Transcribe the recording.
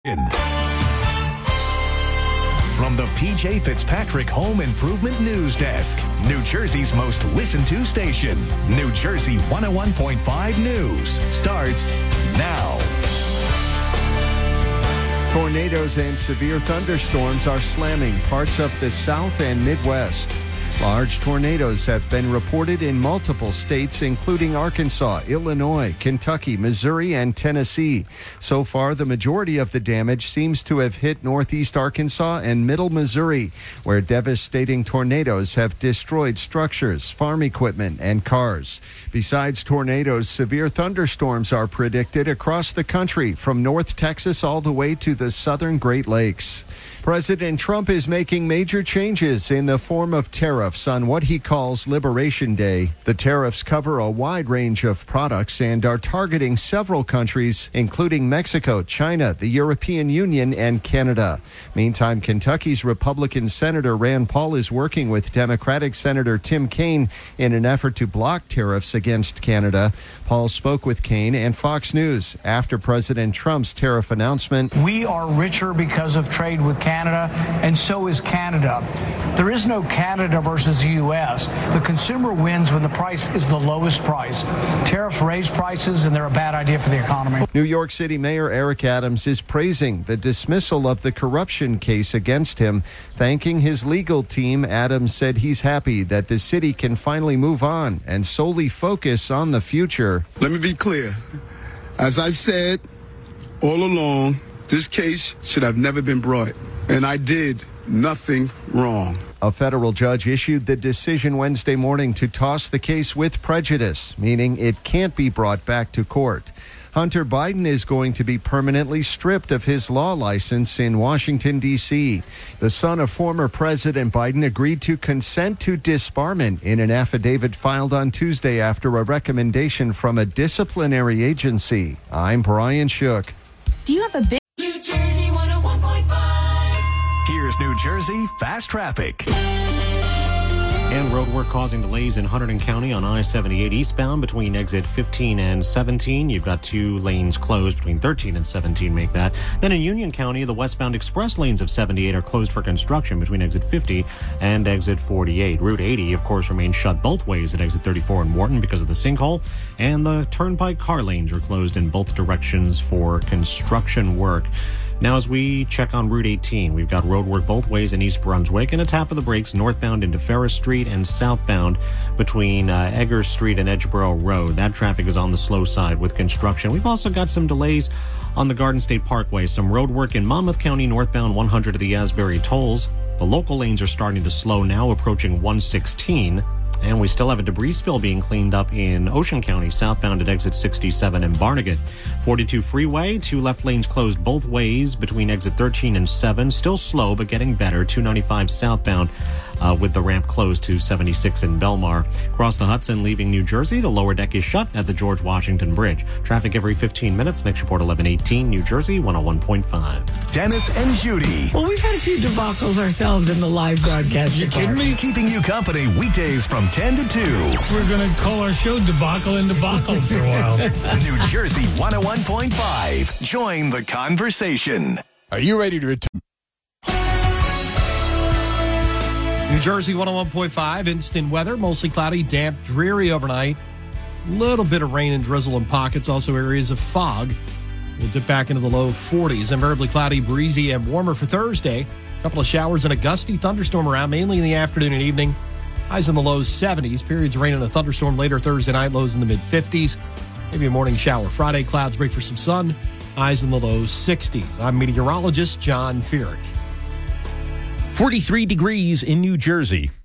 From the P.J. Fitzpatrick Home Improvement News Desk, New Jersey's most listened to station, New Jersey 101.5 News, starts now. Tornadoes and severe thunderstorms are slamming parts of the South and Midwest. Large tornadoes have been reported in multiple states, including Arkansas, Illinois, Kentucky, Missouri, and Tennessee. So far, the majority of the damage seems to have hit northeast Arkansas and middle Missouri, where devastating tornadoes have destroyed structures, farm equipment, and cars. Besides tornadoes, severe thunderstorms are predicted across the country, from North Texas all the way to the southern Great Lakes. President Trump is making major changes in the form of tariffs on what he calls Liberation Day. The tariffs cover a wide range of products and are targeting several countries, including Mexico, China, the European Union, and Canada. Meantime, Kentucky's Republican Senator Rand Paul is working with Democratic Senator Tim Kaine in an effort to block tariffs against Canada. Paul spoke with Kaine and Fox News after President Trump's tariff announcement. We are richer because of trade with Canada, and so is Canada. There is no Canada versus the U.S. The consumer wins when the price is the lowest price. Tariffs raise prices, and they're a bad idea for the economy. New York City Mayor Eric Adams is praising the dismissal of the corruption case against him. Thanking his legal team, Adams said he's happy that the city can finally move on and solely focus on the future. Let me be clear. As I've said all along, this case should have never been brought, and I did nothing wrong. A federal judge issued the decision Wednesday morning to toss the case with prejudice, meaning it can't be brought back to court. Hunter Biden is going to be permanently stripped of his law license in Washington, D.C. The son of former President Biden agreed to consent to disbarment in an affidavit filed on Tuesday after a recommendation from a disciplinary agency. I'm Brian Shook. Do you have a big New Jersey 101.5. Here's New Jersey Fast Traffic. And road work causing delays in Hunterdon County on I-78 eastbound between exit 15 and 17. You've got 2 lanes closed between 13 and 17, make that. Then in Union County, the westbound express lanes of 78 are closed for construction between exit 50 and exit 48. Route 80, of course, remains shut both ways at exit 34 in Wharton because of the sinkhole. And the turnpike car lanes are closed in both directions for construction work. Now, as we check on Route 18, we've got road work both ways in East Brunswick and a tap of the brakes northbound into Ferris Street and southbound between Eggers Street and Edgeboro Road. That traffic is on the slow side with construction. We've also got some delays on the Garden State Parkway. Some road work in Monmouth County northbound 100 of the Asbury Tolls. The local lanes are starting to slow now, approaching 116. And we still have a debris spill being cleaned up in Ocean County, southbound at exit 67 in Barnegat. 42 freeway, 2 left lanes closed both ways between exit 13 and 7. Still slow, but getting better. 295 southbound with the ramp closed to 76 in Belmar. Across the Hudson, leaving New Jersey, the lower deck is shut at the George Washington Bridge. Traffic every 15 minutes. Next report, 11:18, New Jersey, 101.5. Dennis and Judy. Well, we've had a few debacles ourselves in the live broadcast. You kidding me? Keeping you company weekdays from 10 to 2. We're going to call our show Debacle and Debacle for a while. New Jersey 101.5. Join the conversation. Are you ready to return? New Jersey 101.5, instant weather, mostly cloudy, damp, dreary overnight. Little bit of rain and drizzle in pockets, also areas of fog. We'll dip back into the low 40s. Invariably cloudy, breezy, and warmer for Thursday. A couple of showers and a gusty thunderstorm around, mainly in the afternoon and evening. Highs in the low 70s. Periods of rain and a thunderstorm later Thursday night, lows in the mid-50s. Maybe a morning shower. Friday, clouds break for some sun. Highs in the low 60s. I'm meteorologist John Feerick. 43 degrees in New Jersey.